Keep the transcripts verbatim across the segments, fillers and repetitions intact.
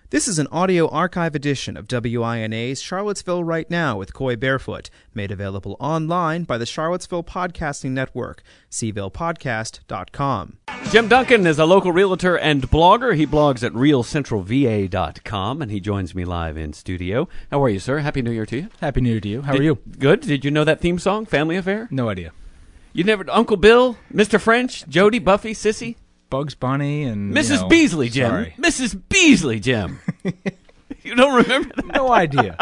This is an audio archive edition of W I N A's Charlottesville Right Now with Coy Barefoot, made available online by the Charlottesville Podcasting Network, c ville podcast dot com. Jim Duncan is a local realtor and blogger. He blogs at real central v a dot com, and he joins me live in studio. How are you, sir? Happy New Year to you. Happy New Year to you. How Did, are you? Good. Did you know that theme song, Family Affair? No idea. You never... Uncle Bill, Mister French, Jody, Buffy, Sissy? Bugs Bunny and Missus You know, Beasley, Jim. Sorry. Missus Beasley, Jim. You don't remember that? No idea.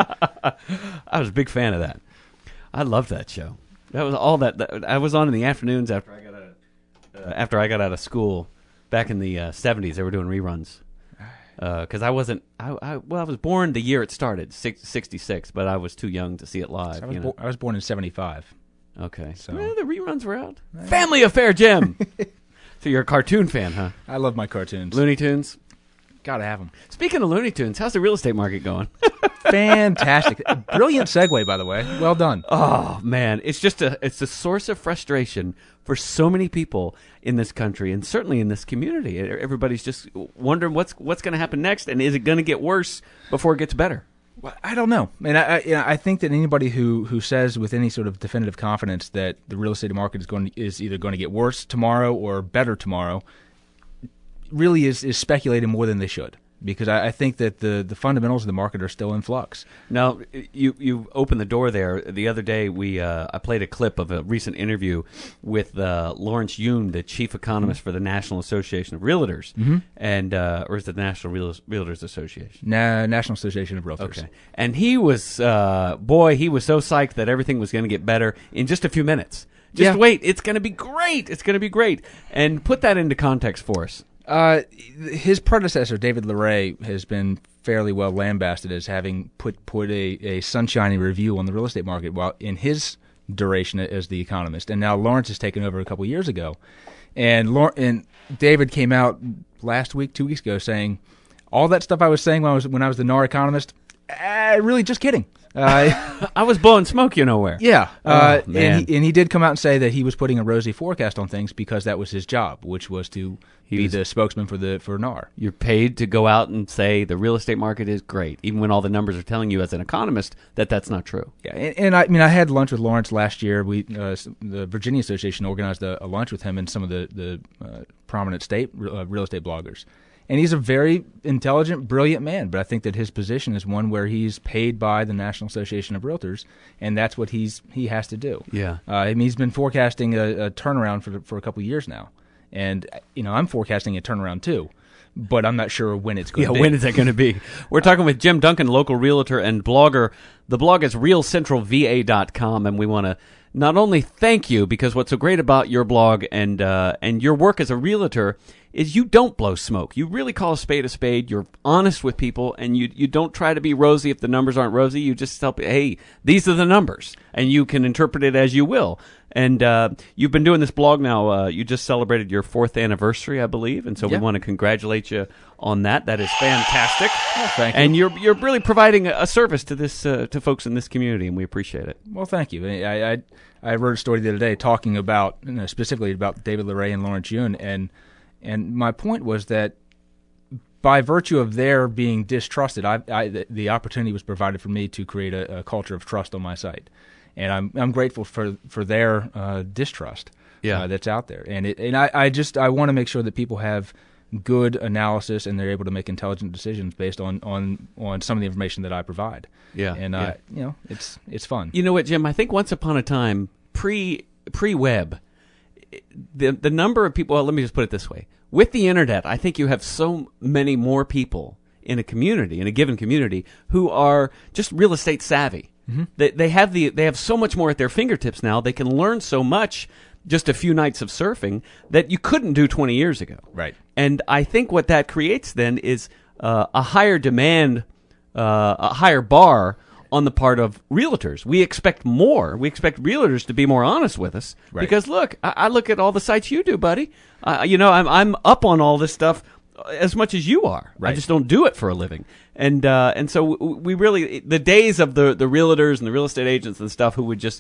I was a big fan of that. I loved that show. That was all that, that I was on in the afternoons after I got out of, uh, after I got out of school back in the uh, seventies. They were doing reruns because uh, I wasn't. I, I well, I was born the year it started, sixty-six, but I was too young to see it live. I was, you know? bo- I was born in seventy-five. Okay, So- well, the reruns were out. Family Affair, Jim. So you're a cartoon fan, huh? I love my cartoons. Looney Tunes. Gotta have them. Speaking of Looney Tunes, how's the real estate market going? Fantastic. Brilliant segue, by the way. Well done. Oh man, it's just a it's a source of frustration for so many people in this country and certainly in this community. Everybody's just wondering what's what's going to happen next, and is it going to get worse before it gets better? Well, I don't know. And I, I, you know, I think that anybody who, who says with any sort of definitive confidence that the real estate market is going to, is either going to get worse tomorrow or better tomorrow really is, is speculating more than they should. Because I, I think that the, the fundamentals of the market are still in flux. Now, you you opened the door there. The other day, we uh, I played a clip of a recent interview with uh, Lawrence Yun, the chief economist mm-hmm. for the National Association of Realtors, mm-hmm. and uh, or is it the National Real- Realtors Association? Na- National Association of Realtors. Okay, and he was uh, boy, he was so psyched that everything was going to get better in just a few minutes. Just Yeah. wait, it's going to be great. It's going to be great, and put that into context for us. Uh, his predecessor, David Leray, has been fairly well lambasted as having put put a, a sunshiny review on the real estate market while in his duration as the economist. And now Lawrence has taken over a couple years ago. And, Lawr- and David came out last week, two weeks ago, saying, all that stuff I was saying when I was, when I was the N A R economist, uh, really just kidding. Uh, I was blowing smoke, you know where. Yeah, Oh, uh, man. and, he, and he did come out and say that he was putting a rosy forecast on things because that was his job, which was to He be was- the spokesman for the for N A R. You're paid to go out and say the real estate market is great, even when all the numbers are telling you as an economist that that's not true. Yeah, and, and I, I mean, I had lunch with Lawrence last year. We uh, the Virginia Association organized a, a lunch with him and some of the the uh, prominent state uh, real estate bloggers. And he's a very intelligent, brilliant man, but I think that his position is one where he's paid by the National Association of Realtors, and that's what he's he has to do. Yeah. Uh, I mean, he's been forecasting a, a turnaround for for a couple of years now, and you know, I'm forecasting a turnaround too, but I'm not sure when it's going Yeah, to be. when is that going to be? We're talking with Jim Duncan, local realtor and blogger. The blog is real central v a dot com, and we want to not only thank you, because what's so great about your blog and uh, and your work as a realtor is you don't blow smoke. You really call a spade a spade. You're honest with people, and you you don't try to be rosy if the numbers aren't rosy. You just tell people, hey, these are the numbers, and you can interpret it as you will. And uh, you've been doing this blog now. Uh, you just celebrated your fourth anniversary, I believe, and so Yeah. we want to congratulate you on that. That is fantastic. Well, thank you. And you're you're really providing a, a service to this uh, to folks in this community, and we appreciate it. Well, thank you. I, I I wrote a story the other day talking about you know, specifically about David Leray and Lawrence Yun, and and my point was that by virtue of their being distrusted, I, I the, the opportunity was provided for me to create a, a culture of trust on my site, and I'm I'm grateful for for their uh, distrust Yeah. uh, that's out there, and it and I, I just I want to make sure that people have good analysis and they're able to make intelligent decisions based on, on, on some of the information that I provide. Yeah, and uh, yeah. you know it's it's fun. You know what, Jim? I think once upon a time, pre pre web, the the number of people. Well, let me just put it this way: with the internet, I think you have so many more people in a community, in a given community, who are just real estate savvy. Mm-hmm. They they have the they have so much more at their fingertips now. They can learn so much just a few nights of surfing that you couldn't do twenty years ago. Right. And I think what that creates then is uh, a higher demand, uh, a higher bar on the part of realtors. We expect more. We expect realtors to be more honest with us. Right. Because look, I, I look at all the sites you do, buddy. Uh, you know, I'm I'm up on all this stuff as much as you are. Right. I just don't do it for a living. And uh, and so we really, the days of the, the realtors and the real estate agents and stuff who would just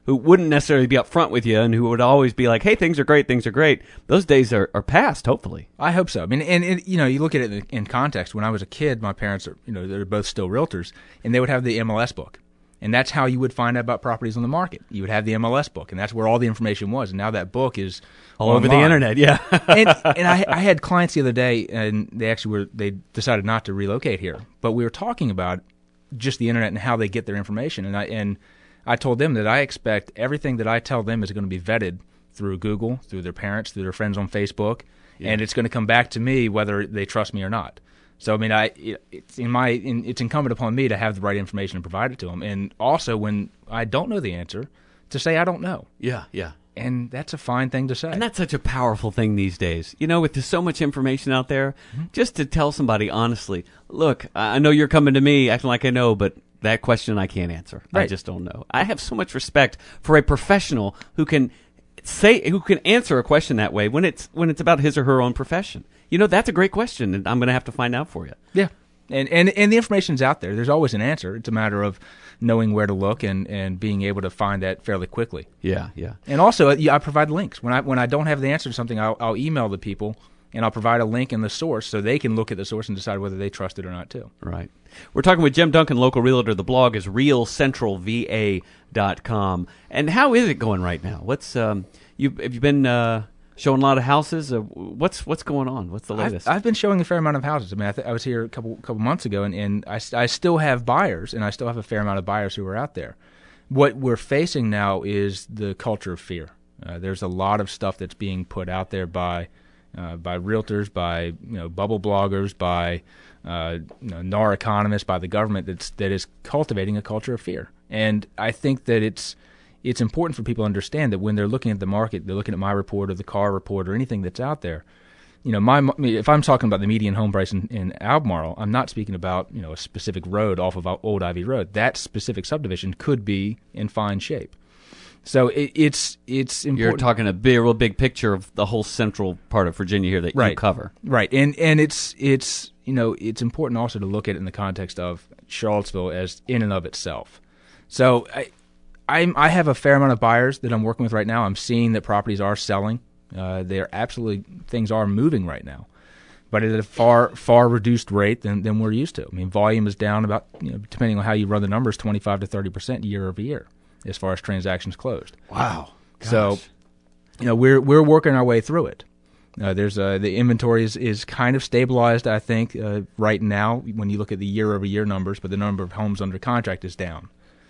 who wouldn't necessarily be upfront with you and who would always be like, hey, things are great, things are great. Those days are, are past, hopefully. I hope so. I mean, and, and you know, you look at it in, in context. When I was a kid, my parents are, you know, they're both still realtors, and they would have the M L S book. And that's how you would find out about properties on the market. You would have the M L S book, and that's where all the information was. And now that book is all online. over the internet, yeah. and and I, I had clients the other day, and they actually were they decided not to relocate here. But we were talking about just the internet and how they get their information. And I and I told them that I expect everything that I tell them is going to be vetted through Google, through their parents, through their friends on Facebook, yeah. and it's going to come back to me whether they trust me or not. So I mean, I it's in my in, it's incumbent upon me to have the right information and provide it to them, and also when I don't know the answer, to say I don't know. Yeah, yeah. And that's a fine thing to say. And that's such a powerful thing these days. You know, with there's so much information out there, mm-hmm. just to tell somebody honestly, look, I know you're coming to me acting like I know, but that question I can't answer. Right. I just don't know. I have so much respect for a professional who can say who can answer a question that way when it's when it's about his or her own profession. You know, that's a great question, and I'm going to have to find out for you. Yeah. And, and and the information's out there. There's always an answer. It's a matter of knowing where to look and, and being able to find that fairly quickly. Yeah, yeah. And also, yeah, I provide links. When I when I don't have the answer to something, I'll, I'll email the people, and I'll provide a link in the source so they can look at the source and decide whether they trust it or not, too. Right. We're talking with Jim Duncan, local realtor. The blog is real central v a dot com. And how is it going right now? What's um you have you been uh, showing a lot of houses? Uh, what's what's going on? What's the latest? I've, I've been showing a fair amount of houses. I mean, I, th- I was here a couple couple months ago, and, and I, I still have buyers, and I still have a fair amount of buyers who are out there. What we're facing now is the culture of fear. Uh, there's a lot of stuff that's being put out there by uh, by realtors, by you know bubble bloggers, by uh, you know, N A R economists, by the government that's that is cultivating a culture of fear. And I think that it's it's important for people to understand that when they're looking at the market, they're looking at my report or the car report or anything that's out there. You know, my if I'm talking about the median home price in, in Albemarle, I'm not speaking about you know a specific road off of Old Ivy Road. That specific subdivision could be in fine shape. So it, it's it's important. You're talking a big, real big picture of the whole central part of Virginia here that right. you cover, right? And and it's it's you know it's important also to look at it in the context of Charlottesville as in and of itself. So I I'm, I have a fair amount of buyers that I'm working with right now. I'm seeing that properties are selling. Uh, they're absolutely things are moving right now, but at a far far reduced rate than, than we're used to. I mean, volume is down about you know depending on how you run the numbers, twenty-five to thirty percent year over year as far as transactions closed. Wow. Gosh. So, you know, we're we're working our way through it. Uh, there's uh, the inventory is, is kind of stabilized, I think, uh, right now when you look at the year over year numbers, but the number of homes under contract is down.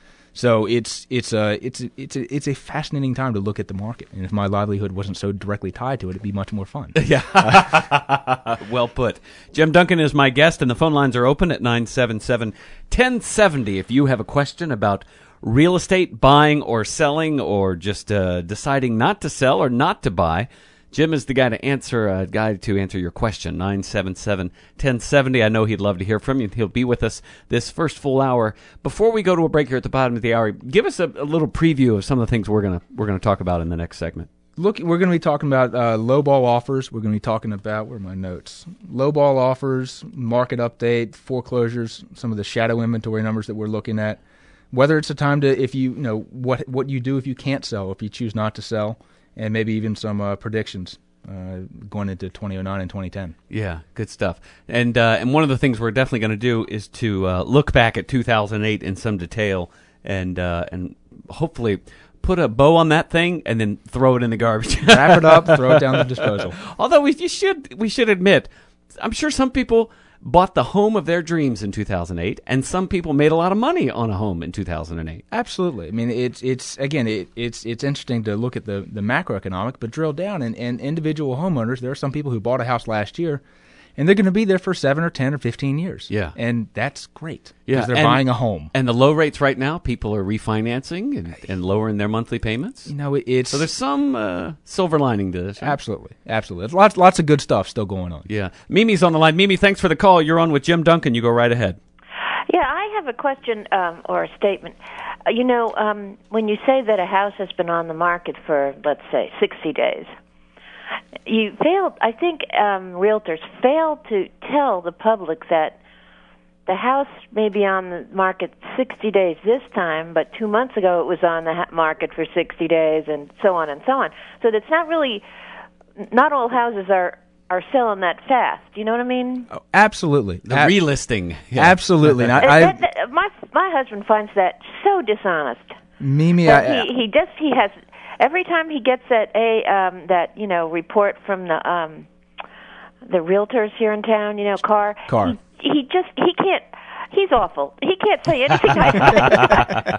So it's it's a it's a, it's a, it's a fascinating time to look at the market, and if my livelihood wasn't so directly tied to it, it'd be much more fun. Yeah, well put. Jim Duncan is my guest, and the phone lines are open at nine seven seven, one oh seven oh. If you have a question about real estate, buying or selling, or just uh, deciding not to sell or not to buy, Jim is the guy to answer uh, guy to answer your question. nine seven seven, one oh seven oh. I know he'd love to hear from you. He'll be with us this first full hour. Before we go to a break here at the bottom of the hour, give us a, a little preview of some of the things we're gonna we're gonna talk about in the next segment. Look, we're going to be talking about uh, lowball offers. We're going to be talking about where are my notes? Lowball offers, market update, foreclosures, some of the shadow inventory numbers that we're looking at. Whether it's a time to if you, you know what what you do if you can't sell, if you choose not to sell. And maybe even some uh, predictions uh, going into twenty oh nine and twenty ten. Yeah, good stuff. And uh, and one of the things we're definitely going to do is to uh, look back at two thousand eight in some detail and uh, and hopefully put a bow on that thing and then throw it in the garbage. Wrap it up, throw it down the disposal. Although we you should we should admit, I'm sure some people bought the home of their dreams in two thousand eight, and some people made a lot of money on a home in two thousand eight. Absolutely. I mean, it's it's again, it, it's it's interesting to look at the, the macroeconomic, but drill down. And, and individual homeowners, there are some people who bought a house last year, and they're going to be there for seven or ten or fifteen years. Yeah, and that's great. Yeah, because they're and, buying a home. And the low rates right now, people are refinancing and, and lowering their monthly payments. You know, it, it's so there's some uh, silver lining to this. Right? Absolutely, absolutely. There's lots lots of good stuff still going on. Yeah, Mimi's on the line. Mimi, thanks for the call. You're on with Jim Duncan. You go right ahead. Yeah, I have a question um, or a statement. Uh, you know, um, when you say that a house has been on the market for, let's say, sixty days. You failed, I think um, realtors fail to tell the public that the house may be on the market sixty days this time, but two months ago it was on the ha- market for sixty days, and so on and so on. So that's not really, not all houses are, are selling that fast. Do you know what I mean? Oh, absolutely. The A- relisting. Yeah. Absolutely. And I, And I, that, that, my my husband finds that so dishonest. Mimi, That I, he he just he has every time he gets that a um, that you know report from the um, the realtors here in town, you know, Carr. Carr. He, he just he can't. He's awful. He can't say anything nice.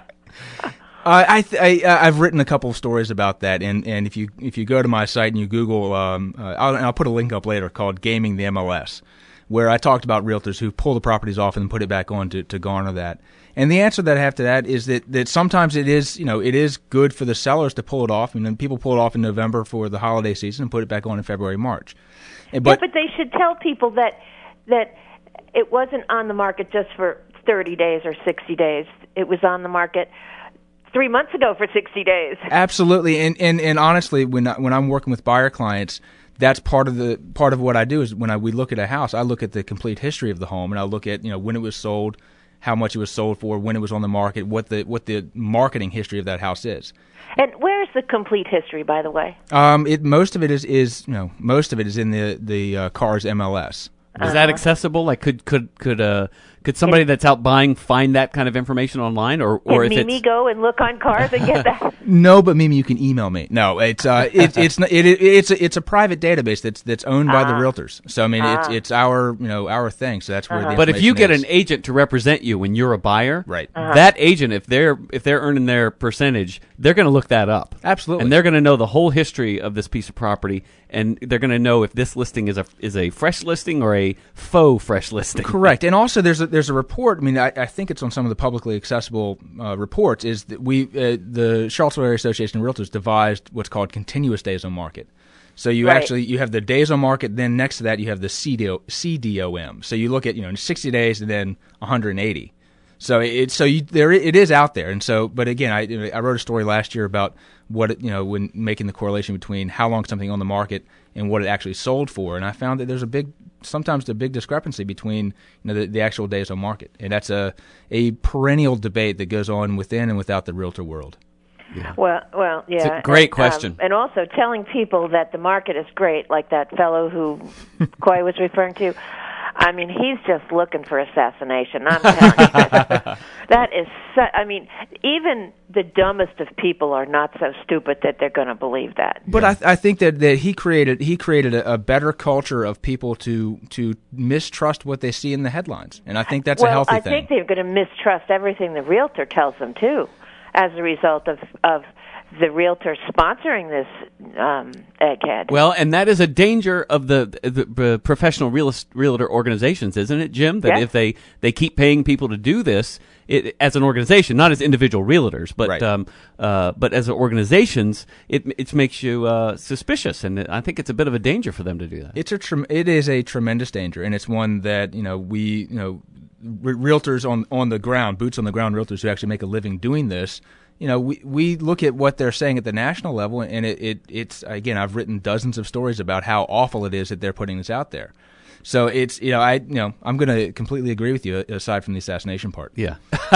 Uh, I, th- I I've written a couple of stories about that, and, and if you if you go to my site and you Google, um, uh, I'll, I'll put a link up later called "Gaming the M L S," where I talked about realtors who pull the properties off and put it back on to, to garner that. And the answer that I have to that is that, that sometimes it is you know it is good for the sellers to pull it off, and then people pull it off in November for the holiday season and put it back on in February, March. And, But, but yeah, but they should tell people that that it wasn't on the market just for thirty days or sixty days. It was on the market three months ago for sixty days. Absolutely, and and, and honestly, when I, when I'm working with buyer clients, that's part of the part of what I do is when I, we look at a house, I look at the complete history of the home, and I look at you know when it was sold, how much it was sold for, when it was on the market, what the what the marketing history of that house is. And where's the complete history, by the way? Um, it most of it is is you know most of it is in the the uh, Carr's M L S. Is that accessible? Like, could could could uh could somebody that's out buying find that kind of information online, or or Can if Mimi it's go and look on cars and get that? No, but Mimi, you can email me. No, it's uh, it, it's not, it, it, it's a, it's a private database that's that's owned by the Ah. realtors. So I mean, Ah. it's it's our you know our thing. So that's where. Uh-huh. the But if you get information an agent to represent you when you're a buyer, Right. Uh-huh. that agent, if they're if they're earning their percentage, they're going to look that up. Absolutely. And they're going to know the whole history of this piece of property, and they're going to know if this listing is a is a fresh listing or a faux fresh listing. Correct, and also there's a, there's a report. I mean, I, I think it's on some of the publicly accessible uh, reports. Is that we uh, the Charlottesville Area Association of Realtors devised what's called continuous days on market. So you Right. actually you have the days on market, then next to that you have the C D O, C D O M. So you look at you know sixty days and then one hundred eighty. So it so you there it is out there, and so but again, I I wrote a story last year about what it, you know when making the correlation between how long something on the market and what it actually sold for, and I found that there's a big sometimes a big discrepancy between you know the, the actual days on market, and that's a a perennial debate that goes on within and without the realtor world. Well, well, yeah. It's a great and, question. Um, and also telling people that the market is great, like that fellow who Coy was referring to. I mean, he's just looking for assassination. I'm telling you. That is, so, I mean, even the dumbest of people are not so stupid that they're going to believe that. But I, I think that, that he created he created a, a better culture of people to to mistrust what they see in the headlines, and I think that's well, a healthy I thing. think they're going to mistrust everything the realtor tells them too, as a result of of the realtor sponsoring this um, egghead. Well, and that is a danger of the, the uh, professional real, realtor organizations, isn't it, Jim? That Yeah. if they, they keep paying people to do this it, as an organization, not as individual realtors, but Right. um, uh, but as organizations, it it makes you uh, suspicious, and I think it's a bit of a danger for them to do that. It's a trem- it is a tremendous danger, and it's one that you know we you know re- realtors on on the ground, boots on the ground realtors who actually make a living doing this. You know, we we look at what they're saying at the national level, and it, it it's again, I've written dozens of stories about how awful it is that they're putting this out there. So it's you know I you know I'm going to completely agree with you aside from the assassination part. Yeah.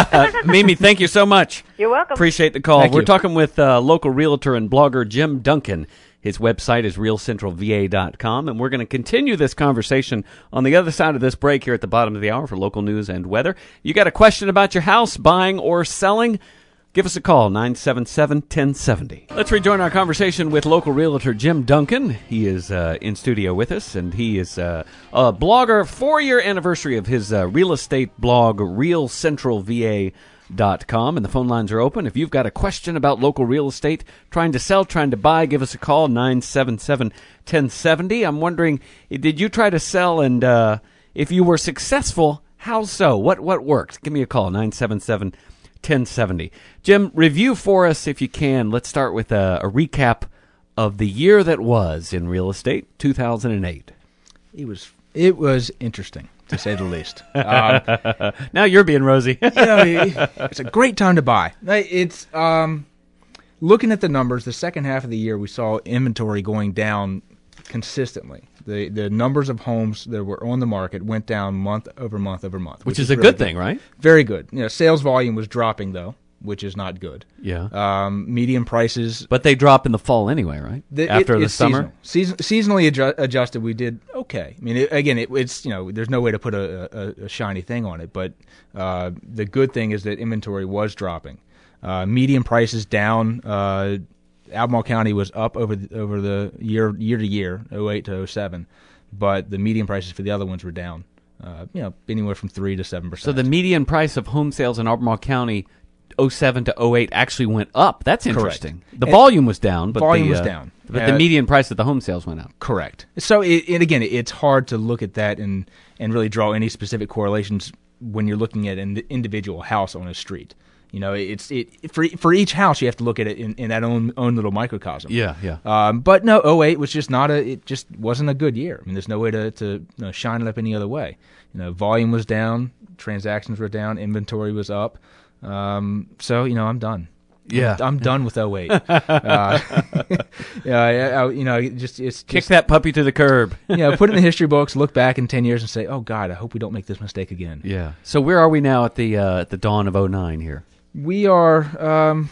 Mimi, thank you so much. You're welcome. Appreciate the call. Thank We're you. talking with uh, local realtor and blogger Jim Duncan. His website is real central v a dot com, and we're going to continue this conversation on the other side of this break here at the bottom of the hour for local news and weather. You got a question about your house, buying or selling? Give us a call, nine seven seven, one oh seven oh. Let's rejoin our conversation with local realtor Jim Duncan. He is uh, in studio with us, and he is uh, a blogger, four-year anniversary of his uh, real estate blog, real central v a dot com, and the phone lines are open. If you've got a question about local real estate, trying to sell, trying to buy, give us a call, nine seven seven, one oh seven oh. I'm wondering, did you try to sell, and uh, if you were successful, how so? What, what worked? Give me a call, nine seven seven, one oh seven oh. Jim, review for us if you can. Let's start with a, a recap of the year that was in real estate, two thousand eight. It was it was interesting to say the least. Um, Now you're being rosy. you know, it's a great time to buy. It's um, looking at the numbers. The second half of the year, we saw inventory going down consistently. The the numbers of homes that were on the market went down month over month over month, Which, which is, is a really good thing, right? Very good. You know, sales volume was dropping though, which is not good. Yeah. Um, median prices. But they drop in the fall anyway, right? The, After it, the it's summer? Seasonal. Season, seasonally adju- adjusted, we did okay. I mean, it, again, it, it's, you know, there's no way to put a, a, a shiny thing on it, but uh, the good thing is that inventory was dropping. Uh, median prices down. Uh, Albemarle County was up over the, over the year year to year, oh eight to oh seven, but the median prices for the other ones were down. Uh, you know, anywhere from three to seven percent. So the median price of home sales in Albemarle County oh seven to oh eight actually went up. That's interesting. Correct. The And volume was down, but volume the, was uh, down. But Uh, the median price of the home sales went up. Correct. So, it, and again, it's hard to look at that and, and really draw any specific correlations when you're looking at an individual house on a street. You know, it's it for for each house you have to look at it in, in that own own little microcosm. Yeah, yeah. Um, but no, oh eight was just not a. It just wasn't a good year. I mean, there's no way to to you know, shine it up any other way. You know, volume was down, transactions were down, inventory was up. Um, so you know, I'm done. Yeah. I'm, I'm done with oh eight. uh, yeah, I, I, you know, it just it's Kick just, that puppy to the curb. you know, put it in the history books, look back in ten years and say, oh, God, I hope we don't make this mistake again. Yeah. So where are we now at the uh, at the dawn of oh nine here? We are, um,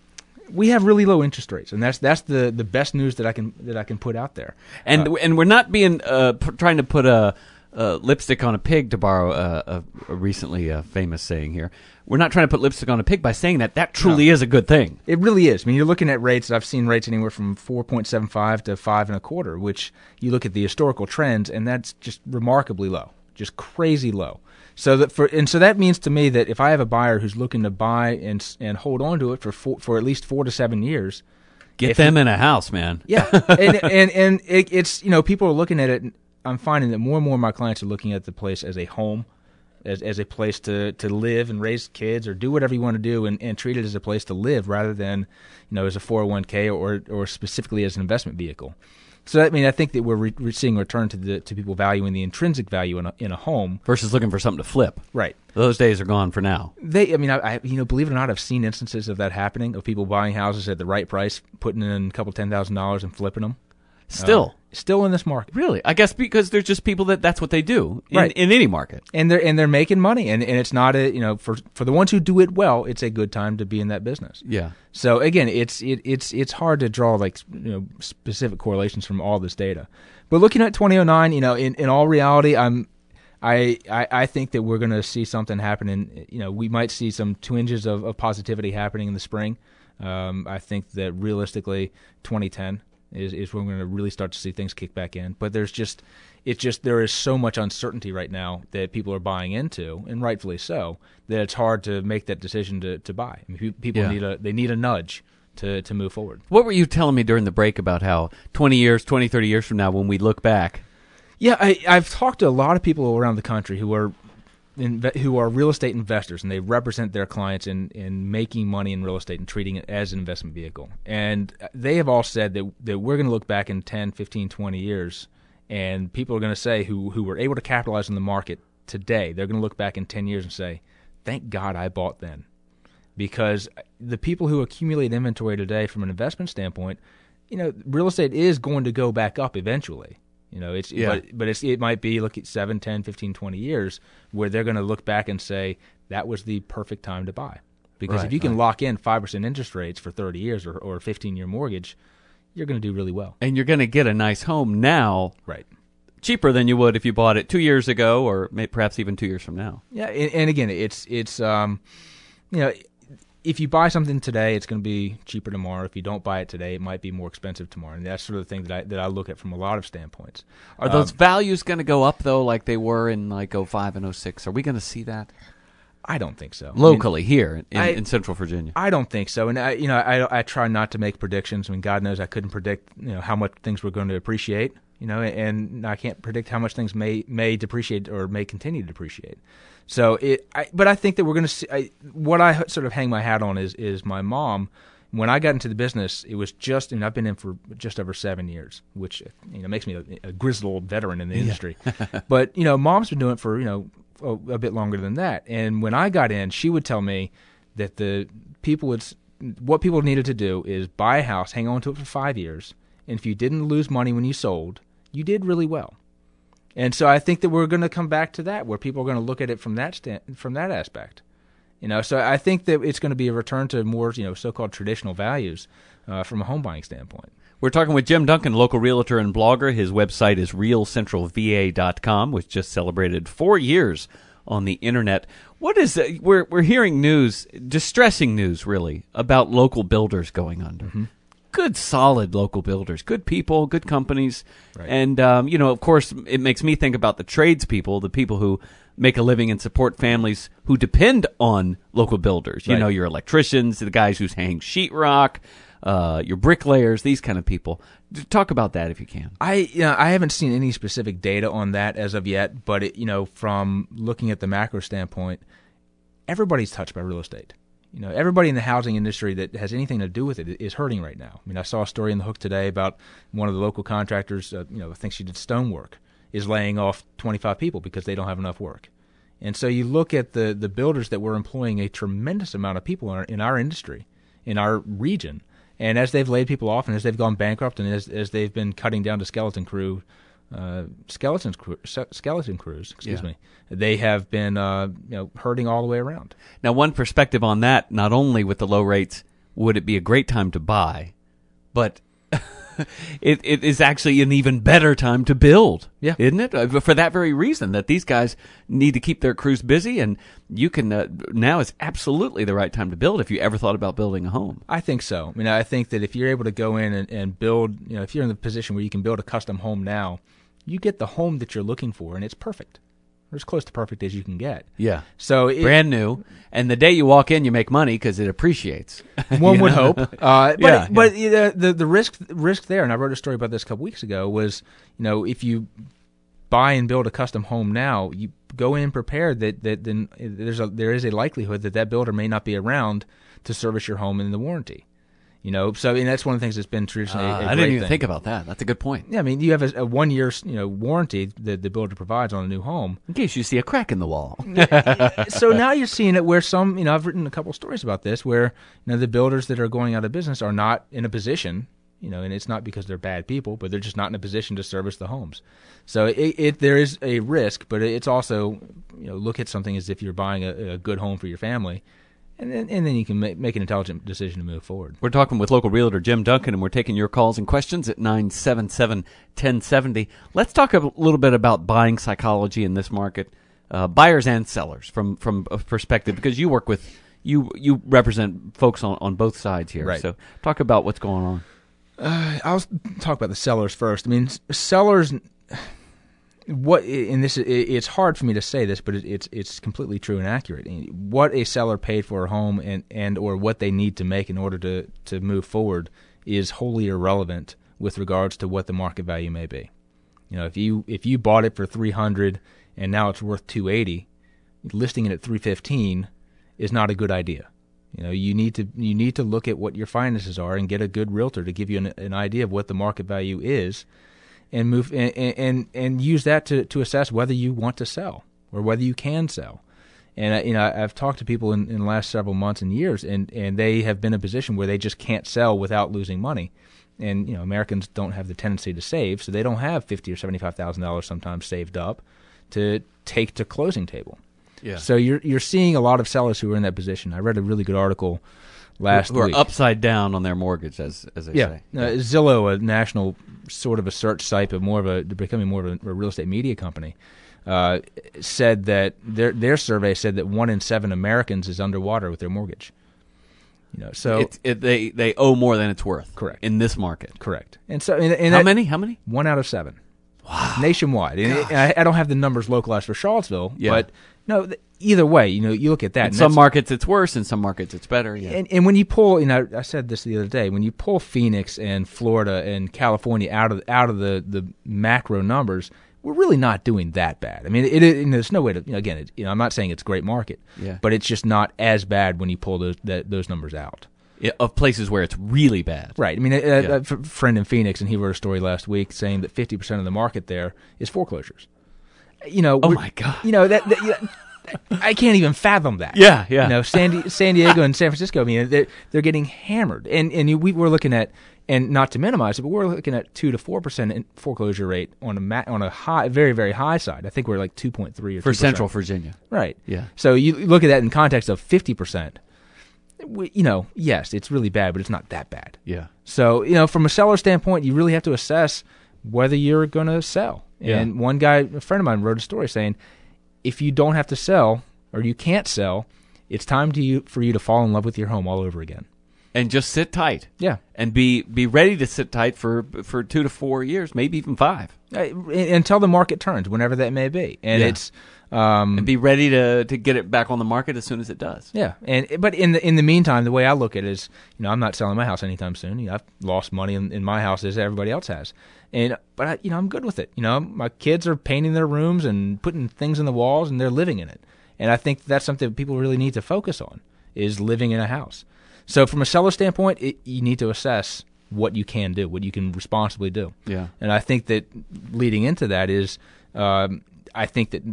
we have really low interest rates, and that's that's the, the best news that I can that I can put out there. And Uh, and we're not being uh, p- trying to put a, a lipstick on a pig, to borrow a, a, a recently uh, famous saying here. We're not trying to put lipstick on a pig by saying that. That truly No. is a good thing. It really is. I mean, you're looking at rates. I've seen rates anywhere from four point seven five to five and a quarter, which you look at the historical trends, and that's just remarkably low, just crazy low. So that for and so that means to me that if I have a buyer who's looking to buy and and hold on to it for four, for at least four to seven years, Get if them in a house, man. yeah, and and and it, it's you know people are looking at it. I'm finding that more and more of my clients are looking at the place as a home, as as a place to, to live and raise kids or do whatever you want to do, and, and treat it as a place to live rather than you know as a four oh one k or or specifically as an investment vehicle. So I mean I think that we're, re- we're seeing a return to the to people valuing the intrinsic value in a, in a home. Versus looking for something to flip. Right. Those days are gone for now. They, I mean, I, I, you know, believe it or not, I've seen instances of that happening, of people buying houses at the right price, putting in a couple ten thousand dollars and flipping them. Still. Uh, still in this market. Really? I guess because there's just people that that's what they do in, Right. in any market. And they're and they're making money, and, and it's not a you know for for the ones who do it well, it's a good time to be in that business. Yeah. So again, it's it, it's it's hard to draw like you know specific correlations from all this data, but looking at twenty oh nine, you know, in, in all reality, I'm I, I I think that we're going to see something happening. You know, we might see some twinges of, of positivity happening in the spring. Um, I think that realistically, twenty ten. Is, is when we're going to really start to see things kick back in. But there's just, it's just there is so much uncertainty right now that people are buying into, and rightfully so, that it's hard to make that decision to, to buy. I mean, pe- people Yeah. need a they need a nudge to, to move forward. What were you telling me during the break about how twenty years, twenty, thirty years from now, when we look back? Yeah, I, I've talked to a lot of people around the country who are inve- who are real estate investors, and they represent their clients in, in making money in real estate and treating it as an investment vehicle. And they have all said that, that we're going to look back in ten, fifteen, twenty years, and people are going to say who, who were able to capitalize on the market today, they're going to look back in ten years and say, thank God I bought then. Because the people who accumulate inventory today from an investment standpoint, you know, real estate is going to go back up eventually. You know, it's Yeah. but but it's, it might be look at seven, ten, fifteen, twenty years where they're going to look back and say that was the perfect time to buy. Because Right, if you can right. lock in five percent interest rates for thirty years or, or a fifteen-year mortgage, you're going to do really well. And you're going to get a nice home now, Right. cheaper than you would if you bought it two years ago, or may, perhaps even two years from now. Yeah, and, and again, it's it's um, you know, if you buy something today, it's going to be cheaper tomorrow. If you don't buy it today, it might be more expensive tomorrow. And that's sort of the thing that I that I look at from a lot of standpoints. Are those Um, values going to go up, though, like they were in like oh five and oh six? Are we going to see that I don't think so. I mean, locally here in, I- in Central Virginia? I don't think so, and I, you know, I, I try not to make predictions. I mean, God knows I couldn't predict, you know, how much things were going to appreciate, you know, and I can't predict how much things may may depreciate or may continue to depreciate. So it, I, but I think that we're going to see. I, what I sort of hang my hat on is is my mom. When I got into the business, it was just, and I've been in for just over seven years, which you know makes me a, a grizzled old veteran in the industry. But you know, Mom's been doing it for you know a, a bit longer than that. And when I got in, she would tell me that the people would, what people needed to do is buy a house, hang on to it for five years, and if you didn't lose money when you sold, you did really well. And so I think that we're going to come back to that, where people are going to look at it from that stand, from that aspect. You know, so I think that it's going to be a return to more, you know, so-called traditional values uh, from a home buying standpoint. We're talking with Jim Duncan, local realtor and blogger. His website is real central v a dot com, which just celebrated four years on the internet. What is uh, we're we're hearing news, distressing news, really, about local builders going under. Mm-hmm. Good, solid local builders, good people, good companies, right. And um, you know, of course, it makes me think about the tradespeople, the people who make a living and support families who depend on local builders. You right. know, your electricians, the guys who hang sheetrock, uh, your bricklayers, these kind of people. Talk about that if you can. I you know, I haven't seen any specific data on that as of yet, but it, you know, from looking at the macro standpoint, everybody's touched by real estate. You know, everybody in the housing industry that has anything to do with it is hurting right now. I mean, I saw a story in the Hook today about one of the local contractors, uh, you know, I think she did stonework, is laying off twenty-five people because they don't have enough work. And so you look at the, the builders that were employing a tremendous amount of people in our, in our industry, in our region, and as they've laid people off and as they've gone bankrupt and as, as they've been cutting down to skeleton crew, uh, skeleton, crew, skeleton crews, excuse yeah. me, they have been uh, you know, hurting all the way around. Now, one perspective on that, not only with the low rates, would it be a great time to buy, but it, it is actually an even better time to build, yeah. isn't it? Uh, for that very reason, that these guys need to keep their crews busy, and you can uh, now is absolutely the right time to build if you ever thought about building a home. I think so. I mean, I think that if you're able to go in and, and build, you know, if you're in the position where you can build a custom home now, you get the home that you're looking for, and it's perfect. Or as close to perfect as you can get. Yeah. So it, brand new, and the day you walk in, you make money because it appreciates. One would hope. Uh, but yeah, but yeah. Uh, the the risk risk there, and I wrote a story about this a couple weeks ago, was, you know, if you buy and build a custom home now, you go in prepared that that then there's a there is a likelihood that that builder may not be around to service your home in the warranty. You know, so and that's one of the things that's been traditionally. Uh, a, a I didn't great even thing. think about that. That's a good point. Yeah, I mean, you have a, a one year you know warranty that the builder provides on a new home in case you see a crack in the wall. So now you're seeing it where some, you know, I've written a couple of stories about this where, you know, the builders that are going out of business are not in a position, you know, and it's not because they're bad people, but they're just not in a position to service the homes. So it, it there is a risk, but it's also, you know, look at something as if you're buying a, a good home for your family. And then, and then you can make, make an intelligent decision to move forward. We're talking with local realtor Jim Duncan, and we're taking your calls and questions at nine seven seven, one oh seven oh. Let's talk a little bit about buying psychology in this market, uh, buyers and sellers from from a perspective, because you work with, you you represent folks on, on both sides here. Right. So talk about what's going on. Uh, I'll talk about the sellers first. I mean, sellers... What and this it's hard for me to say this, but it's it's completely true and accurate. What a seller paid for a home and, and or what they need to make in order to, to move forward is wholly irrelevant with regards to what the market value may be. You know, if you if you bought it for three hundred and now it's worth two eighty, listing it at three fifteen is not a good idea. You know, you need to you need to look at what your finances are and get a good realtor to give you an, an idea of what the market value is. And move and, and and use that to, to assess whether you want to sell or whether you can sell. And you know, I've talked to people in, in the last several months and years, and, and they have been in a position where they just can't sell without losing money. And you know, Americans don't have the tendency to save, so they don't have fifty or seventy five thousand dollars sometimes saved up to take to closing table. Yeah. So you're you're seeing a lot of sellers who are in that position. I read a really good article last who are week. upside down on their mortgage, as as they yeah. say. Uh, Zillow, a national sort of a search site, but more of a becoming more of a, a real estate media company, uh, said that their their survey said that one in seven Americans is underwater with their mortgage. You know, so it, it, they they owe more than it's worth. Correct. In this market. Correct. And so, and, and how that, many? How many? One out of seven. Wow. Nationwide. And it, I, I don't have the numbers localized for Charlottesville, yeah. but no. Th- Either way, you know, you look at that. In some markets it's worse, in some markets it's better. Yeah. And, and when you pull, you know, I said this the other day, when you pull Phoenix and Florida and California out of out of the, the macro numbers, we're really not doing that bad. I mean, it, it, and there's no way to, you know, again, it, you know, I'm not saying it's a great market, yeah. but it's just not as bad when you pull those that, those numbers out. Yeah, of places where it's really bad. Right. I mean, a, yeah. a friend in Phoenix, and he wrote a story last week saying that fifty percent of the market there is foreclosures. You know, oh my God. You know, that, that you know, I can't even fathom that. Yeah, yeah. You know, San, Di- San Diego and San Francisco, I mean, they're, they're getting hammered. And and you, we were looking at, And not to minimize it, but we're looking at two to four percent foreclosure rate on a ma- on a high, very very high side. I think we're like two point three or for two percent. Central Virginia. Right. Yeah. So you look at that in context of fifty percent. You know, yes, it's really bad, but it's not that bad. Yeah. So you know, from a seller standpoint, you really have to assess whether you're going to sell. Yeah. And one guy, a friend of mine, wrote a story saying, if you don't have to sell or you can't sell, it's time to you for you to fall in love with your home all over again. And just sit tight. Yeah. And be be ready to sit tight for for two to four years, maybe even five. Uh, until the market turns, whenever that may be. And Yeah. it's um, And be ready to, to get it back on the market as soon as it does. yeah. And but in the in the meantime, the way I look at it is, you know, I'm not selling my house anytime soon. You know, I've lost money in, in my house as everybody else has. And but I, you know, I'm good with it. You know, my kids are painting their rooms and putting things in the walls, and they're living in it. And I think that's something that people really need to focus on, is living in a house. So from a seller standpoint, it, you need to assess what you can do, what you can responsibly do. Yeah. And I think that leading into that is, um, I think that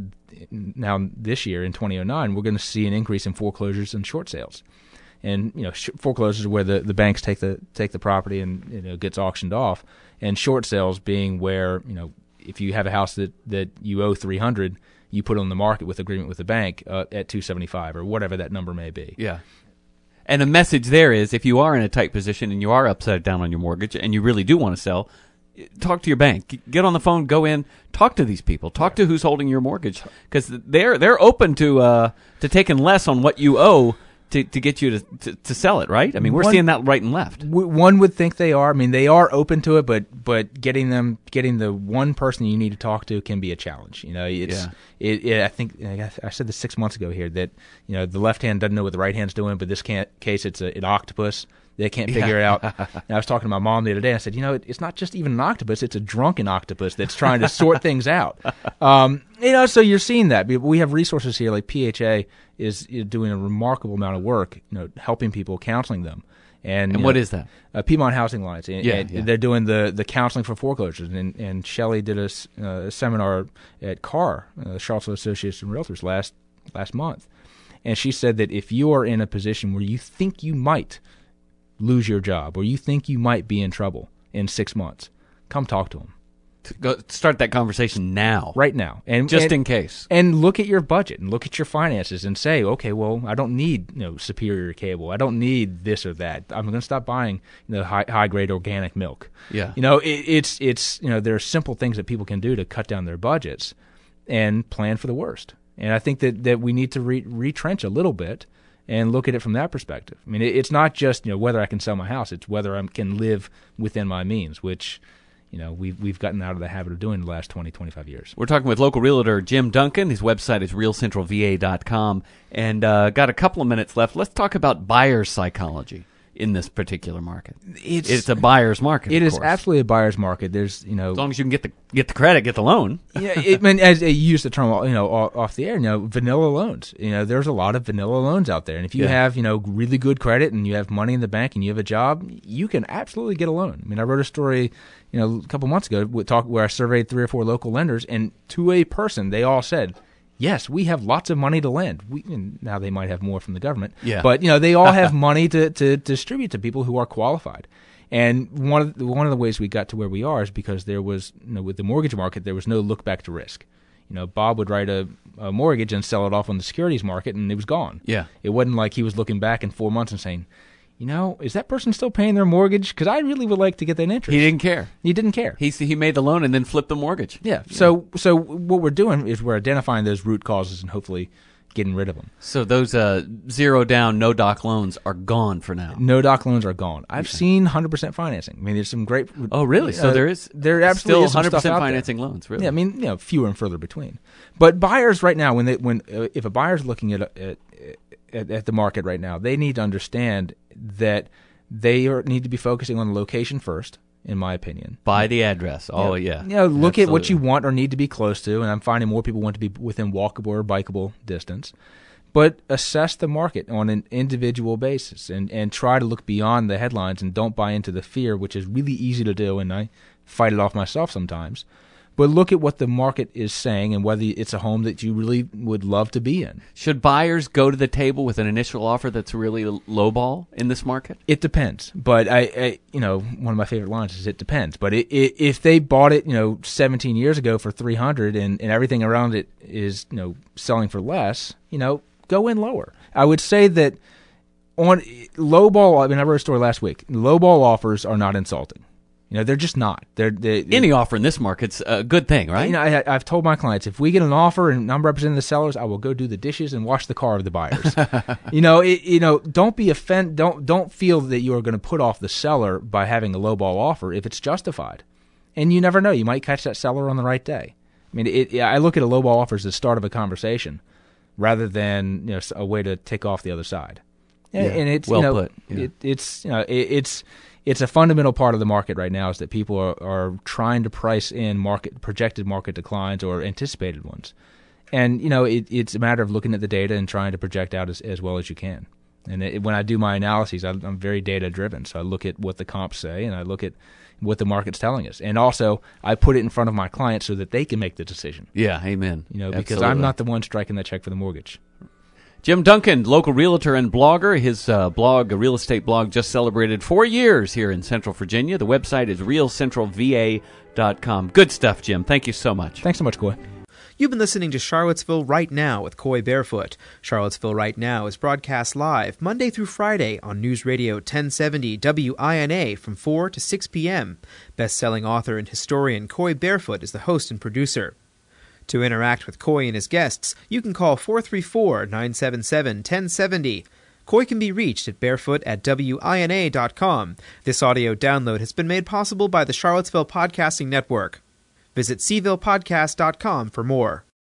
now this year in twenty oh nine, we're going to see an increase in foreclosures and short sales. And you know, sh- foreclosures are where the, the banks take the take the property and you know gets auctioned off, and short sales being where you know if you have a house that, that you owe three hundred, you put it on the market with agreement with the bank uh, at two seventy five or whatever that number may be. Yeah. And a message there is, if you are in a tight position and you are upside down on your mortgage and you really do want to sell, talk to your bank. Get on the phone, go in, talk to these people, talk to who's holding your mortgage, because they're they're open to uh, to taking less on what you owe to, to get you to, to to sell it. Right? I mean, we're One- seeing that right and left. W- One would think they are. I mean, they are open to it, but but getting them, getting the one person you need to talk to can be a challenge. You know, it's Yeah. it, it. I think I said this six months ago here that you know the left hand doesn't know what the right hand's doing, but this can't, case it's a, an octopus. They can't figure it out. And I was talking to my mom the other day. And I said, you know, it, it's not just even an octopus; it's a drunken octopus that's trying to sort things out. Um, you know, so you're seeing that. We have resources here, like P H A is, is doing a remarkable amount of work, you know, helping people, counseling them. And, And you what know, is that? Uh, Piedmont Housing Alliance. And, Yeah, and yeah. They're doing the, the counseling for foreclosures. And, and Shelley did a, s- uh, seminar at C A R, uh, Charlottesville Association of Realtors, last last month. And she said that if you are in a position where you think you might lose your job or you think you might be in trouble in six months, come talk to them To go, start that conversation now, right now. And just and, in case. And look at your budget and look at your finances and say, okay, well, I don't need you know superior cable. I don't need this or that. I'm going to stop buying you know high high grade organic milk. Yeah. You know, it, it's it's you know there are simple things that people can do to cut down their budgets and plan for the worst. And I think that, that we need to re- retrench a little bit and look at it from that perspective. I mean, it, it's not just you know whether I can sell my house; it's whether I can live within my means, which you know we've we've gotten out of the habit of doing the last twenty, twenty-five years. We're talking with local realtor Jim Duncan. His website is real central v a dot com. And uh, got a couple of minutes left. Let's talk about buyer psychology in this particular market. It's It's a buyer's market. It of is course. absolutely a buyer's market. There's, you know, As long as you can get the get the credit, get the loan. yeah, it, I mean, as you use the term, you know, off off the air, you know, vanilla loans. You know, there's a lot of vanilla loans out there, and if you Yeah. have, you know, really good credit and you have money in the bank and you have a job, you can absolutely get a loan. I mean, I wrote a story, you know, a couple months ago with talk where I surveyed three or four local lenders, and to a person, they all said, yes, we have lots of money to lend. We, and now they might have more from the government, Yeah. but you know, they all have money to, to distribute to people who are qualified. And one of the, one of the ways we got to where we are is because there was, you know, with the mortgage market, there was no look back to risk. You know, Bob would write a, a mortgage and sell it off on the securities market, and it was gone. Yeah. It wasn't like he was looking back in four months and saying, you know, is that person still paying their mortgage? Because I really would like to get that interest. He didn't care. He didn't care. He he made the loan and then flipped the mortgage. Yeah. So so what we're doing is we're identifying those root causes and hopefully getting rid of them. So those uh, zero down, no doc loans are gone for now. No doc loans are gone. I've seen one hundred percent financing. I mean, there's some great. Oh, really? So uh, there is there absolutely still is some one hundred stuff percent out there. financing loans. Really? Yeah, I mean, you know, fewer and further between. But buyers right now, when they when uh, if a buyer's looking at, at at at the market right now, they need to understand that they are, need to be focusing on the location first, in my opinion. Buy the address. Oh, yeah. You know, look at what you Absolutely. want or need to be close to, and I'm finding more people want to be within walkable or bikeable distance. But assess the market on an individual basis and, and try to look beyond the headlines and don't buy into the fear, which is really easy to do, and I fight it off myself sometimes. but look at what the market is saying and whether it's a home that you really would love to be in. Should buyers go to the table with an initial offer that's really lowball in this market? It depends, but I, I, you know, one of my favorite lines is "it depends." But it, it, if they bought it, you know, seventeen years ago for three hundred, and and everything around it is, you know, selling for less, you know, go in lower. I would say that on lowball. I mean, I wrote a story last week. Lowball offers are not insulting. You know, they're just not. They're, they, Any offer in this market's a good thing, right? You know, I, I've told my clients, if we get an offer and I'm representing the sellers, I will go do the dishes and wash the car of the buyers. you know, it, you know, don't be offend. Don't don't feel that you are going to put off the seller by having a lowball offer if it's justified. And you never know, you might catch that seller on the right day. I mean, it, I look at a lowball offer as the start of a conversation, rather than, you know, a way to tick off the other side. And, yeah. and it's well you know, put. Yeah. It, it's you know, it, it's. It's a fundamental part of the market right now is that people are, are trying to price in market projected market declines or anticipated ones. And, you know, it, it's a matter of looking at the data and trying to project out as, as well as you can. And it, when I do my analyses, I'm, I'm very data-driven. So I look at what the comps say and I look at what the market's telling us. And also, I put it in front of my clients so that they can make the decision. Yeah, amen. You know, because Absolutely. I'm not the one striking that check for the mortgage. Jim Duncan, local realtor and blogger. His uh, blog, a real estate blog, just celebrated four years here in Central Virginia. The website is real central v a dot com. Good stuff, Jim. Thank you so much. Thanks so much, Coy. You've been listening to Charlottesville Right Now with Coy Barefoot. Charlottesville Right Now is broadcast live Monday through Friday on News Radio ten seventy W I N A from four to six p.m. Best-selling author and historian Coy Barefoot is the host and producer. To interact with Coy and his guests, you can call four three four, nine seven seven, one zero seven zero. Coy can be reached at barefoot at W I N A dot com. This audio download has been made possible by the Charlottesville Podcasting Network. Visit c ville podcast dot com for more.